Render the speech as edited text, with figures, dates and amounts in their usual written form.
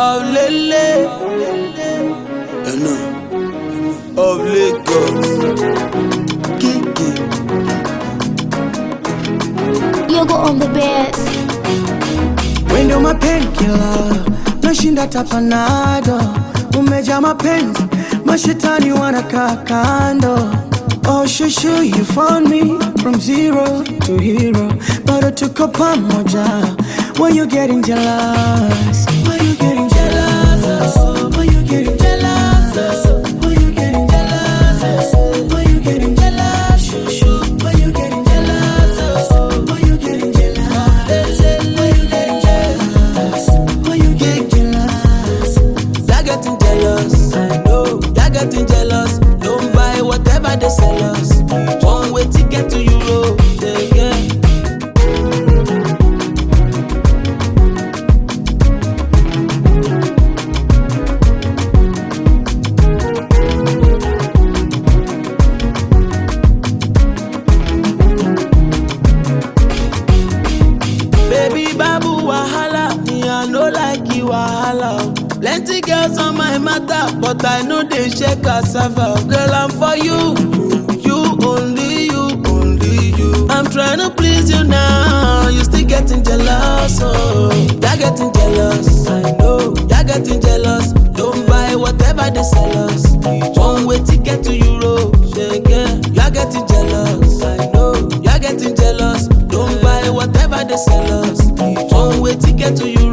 of Lele, of Lagos, Kiki. Yogo on the bed. Wewe ndio mapenkiller, nashinda tapanado. Umejaa mapenzi, mashetani wanakaa kando. Oh shushu, you found me from zero to hero. Bado tuko pamoja. Why you getting jealous? Why you getting jealous? Why you getting jealous? Why you getting jealous? Why you getting jealous? Shushu, why you getting jealous? Why you getting jealous? Why you getting jealous? Why you getting jealous? You're getting jealous, I know. You're getting jealous. Don't buy whatever they sell us. One way ticket to Europe, yeah. Baby babu wahala, me I no like you wahala. Plenty girls on my matter, but I know they shake cassava. Girl, I'm for you, you only you, only you. I'm trying to please you now, you still getting jealous, oh. You're getting jealous, I know. You're getting jealous, don't buy whatever they sell us. One way ticket to Europe, yeah. You're getting jealous, I know. You're getting jealous, don't buy whatever they sell us. One way ticket to Europe.